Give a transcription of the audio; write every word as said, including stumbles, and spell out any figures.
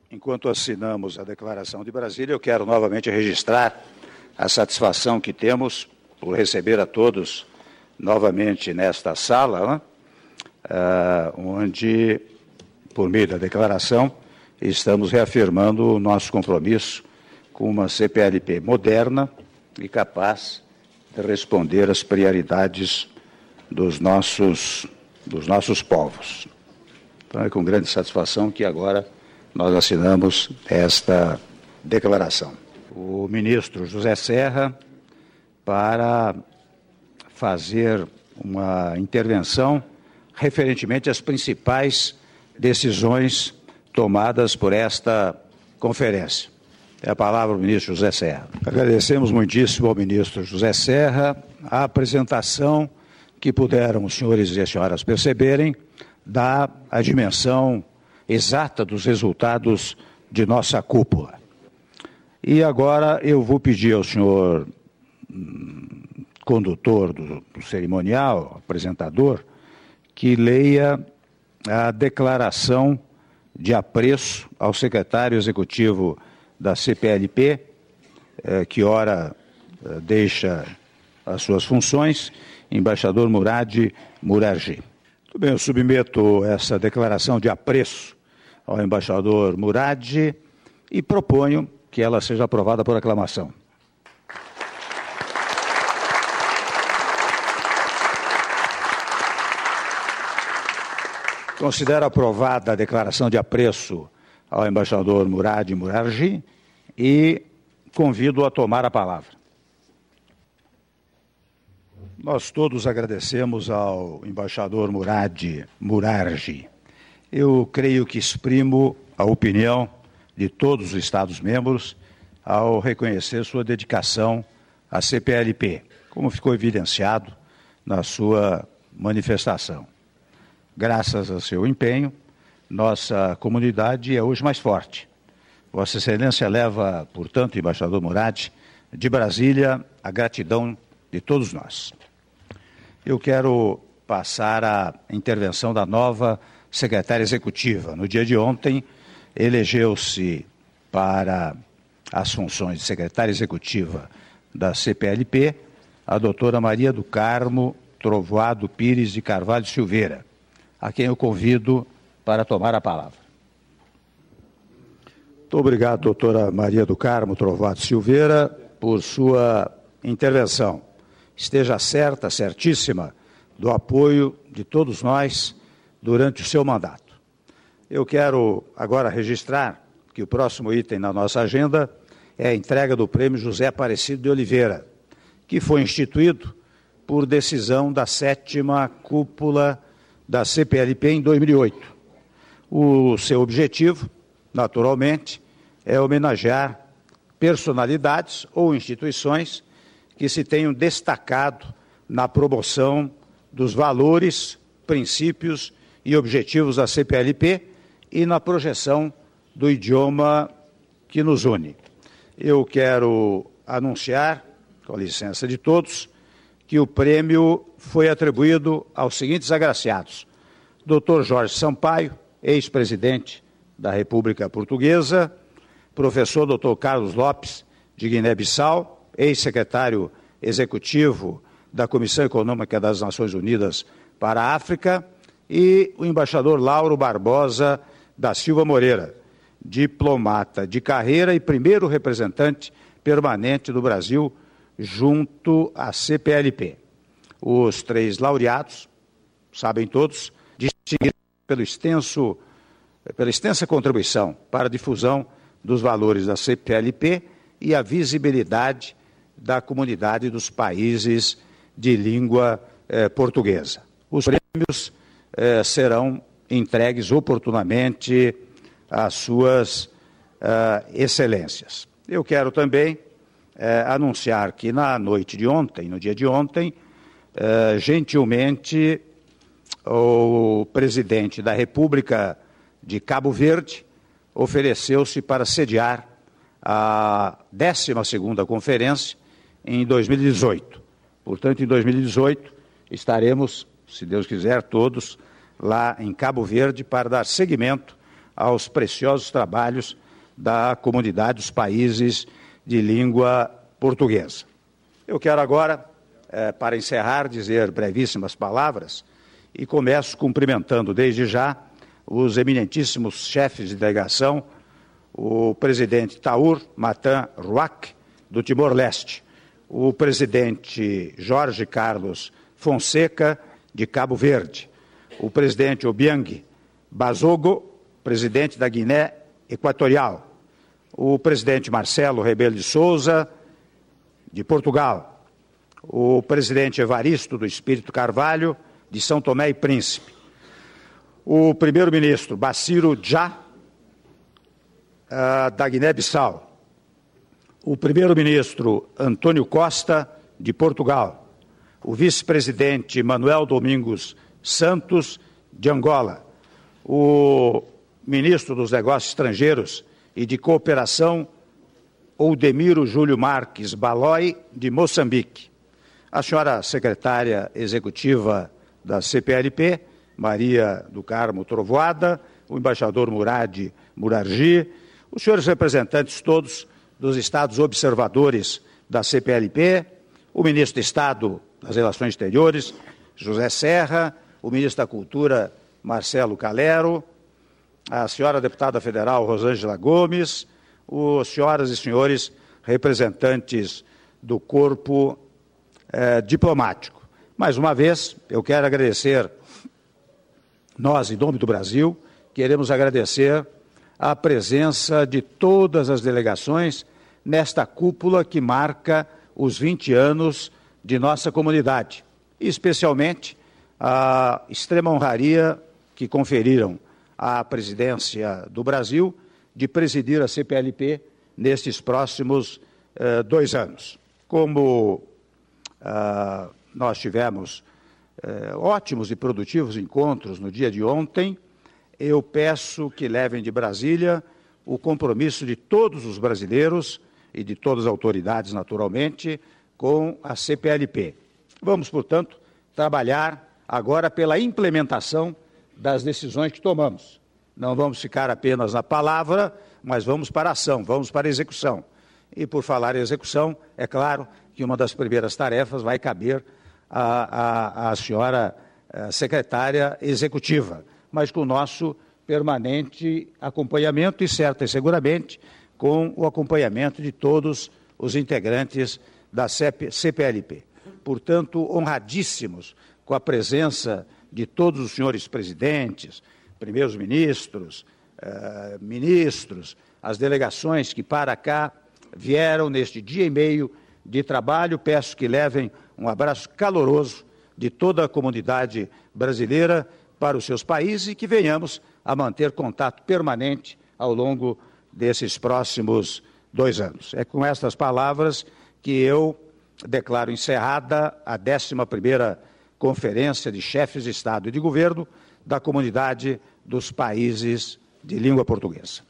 enquanto assinamos a Declaração de Brasília, eu quero novamente registrar a satisfação que temos por receber a todos novamente nesta sala, né? uh, onde, por meio da declaração, estamos reafirmando o nosso compromisso com uma C P L P moderna e capaz de responder às prioridades dos nossos, dos nossos povos. Então, é com grande satisfação que agora nós assinamos esta declaração. O ministro José Serra, para fazer uma intervenção referentemente às principais decisões tomadas por esta conferência. É a palavra do ministro José Serra. Agradecemos muitíssimo ao ministro José Serra a apresentação que puderam os senhores e as senhoras perceberem da a dimensão exata dos resultados de nossa cúpula. E agora eu vou pedir ao senhor hum, condutor do, do cerimonial, apresentador, que leia a declaração de apreço ao secretário executivo da C P L P, eh, que ora eh, deixa as suas funções, embaixador Murad Murarji. Muito bem, eu submeto essa declaração de apreço ao embaixador Murad e proponho que ela seja aprovada por aclamação. Considero aprovada a declaração de apreço ao embaixador Murad Murarji e convido-o a tomar a palavra. Nós todos agradecemos ao embaixador Murad Murarji. Eu creio que exprimo a opinião de todos os Estados-membros ao reconhecer sua dedicação à C P L P, como ficou evidenciado na sua manifestação. Graças ao seu empenho, nossa comunidade é hoje mais forte. Vossa Excelência leva, portanto, embaixador Murad, de Brasília, a gratidão de todos nós. Eu quero passar à intervenção da nova secretária executiva. No dia de ontem, elegeu-se para as funções de secretária executiva da C P L P a doutora Maria do Carmo Trovoado Pires de Carvalho Silveira, a quem eu convido para tomar a palavra. Muito obrigado, doutora Maria do Carmo Trovoado Silveira, por sua intervenção. Esteja certa, certíssima, do apoio de todos nós durante o seu mandato. Eu quero agora registrar que o próximo item na nossa agenda é a entrega do Prêmio José Aparecido de Oliveira, que foi instituído por decisão da sétima cúpula da C P L P em dois mil e oito. O seu objetivo, naturalmente, é homenagear personalidades ou instituições que se tenham destacado na promoção dos valores, princípios e objetivos da C P L P e na projeção do idioma que nos une. Eu quero anunciar, com a licença de todos, que o prêmio foi atribuído aos seguintes agraciados: doutor Jorge Sampaio, ex-presidente da República Portuguesa; professor doutor Carlos Lopes, de Guiné-Bissau, ex-secretário executivo da Comissão Econômica das Nações Unidas para a África; e o embaixador Lauro Barbosa da Silva Moreira, diplomata de carreira e primeiro representante permanente do Brasil junto à C P L P. Os três laureados, sabem todos, distinguidos pelo extenso, pela extensa contribuição para a difusão dos valores da C P L P e a visibilidade da comunidade dos países de língua eh, portuguesa. Os prêmios eh, serão entregues oportunamente às suas uh, excelências. Eu quero também uh, anunciar que na noite de ontem, no dia de ontem, uh, gentilmente, o presidente da República de Cabo Verde ofereceu-se para sediar a décima segunda conferência em dois mil e dezoito. Portanto, em dois mil e dezoito, estaremos, se Deus quiser, todos lá em Cabo Verde para dar seguimento aos preciosos trabalhos da comunidade dos países de língua portuguesa. Eu quero agora, eh, para encerrar, dizer brevíssimas palavras e começo cumprimentando desde já os eminentíssimos chefes de delegação, o presidente Taur Matan Ruac, do Timor-Leste, o presidente Jorge Carlos Fonseca, de Cabo Verde, o presidente Obiang Bazogo, presidente da Guiné Equatorial, o presidente Marcelo Rebelo de Sousa, de Portugal, o presidente Evaristo do Espírito Carvalho, de São Tomé e Príncipe, o primeiro-ministro Bassirou Dia, uh, da Guiné-Bissau, o primeiro-ministro Antônio Costa, de Portugal, o vice-presidente Manuel Domingos Santos, de Angola, o ministro dos Negócios Estrangeiros e de Cooperação, Oldemiro Júlio Marques Balói, de Moçambique, a senhora secretária executiva da C P L P, Maria do Carmo Trovoada, o embaixador Murad Murarji, os senhores representantes todos dos estados observadores da C P L P, o ministro de Estado das Relações Exteriores, José Serra, o ministro da Cultura, Marcelo Calero, a senhora deputada federal Rosângela Gomes, os senhoras e senhores representantes do corpo eh, diplomático. Mais uma vez, eu quero agradecer, nós, em nome do Brasil, queremos agradecer a presença de todas as delegações nesta cúpula que marca os vinte anos de nossa comunidade, e especialmente a extrema honraria que conferiram à presidência do Brasil de presidir a C P L P nestes próximos eh, dois anos. Como ah, nós tivemos eh, ótimos e produtivos encontros no dia de ontem, eu peço que levem de Brasília o compromisso de todos os brasileiros e de todas as autoridades, naturalmente, com a C P L P. Vamos, portanto, trabalhar agora pela implementação das decisões que tomamos. Não vamos ficar apenas na palavra, mas vamos para a ação, vamos para a execução. E, por falar em execução, é claro que uma das primeiras tarefas vai caber à, à, à senhora à secretária executiva, mas com o nosso permanente acompanhamento e, certa e seguramente, com o acompanhamento de todos os integrantes da C P L P. Portanto, honradíssimos com a presença de todos os senhores presidentes, primeiros ministros, eh, ministros, as delegações que para cá vieram neste dia e meio de trabalho. Peço que levem um abraço caloroso de toda a comunidade brasileira para os seus países e que venhamos a manter contato permanente ao longo desses próximos dois anos. É com estas palavras que eu declaro encerrada a décima primeira Conferência de Chefes de Estado e de Governo da Comunidade dos Países de Língua Portuguesa.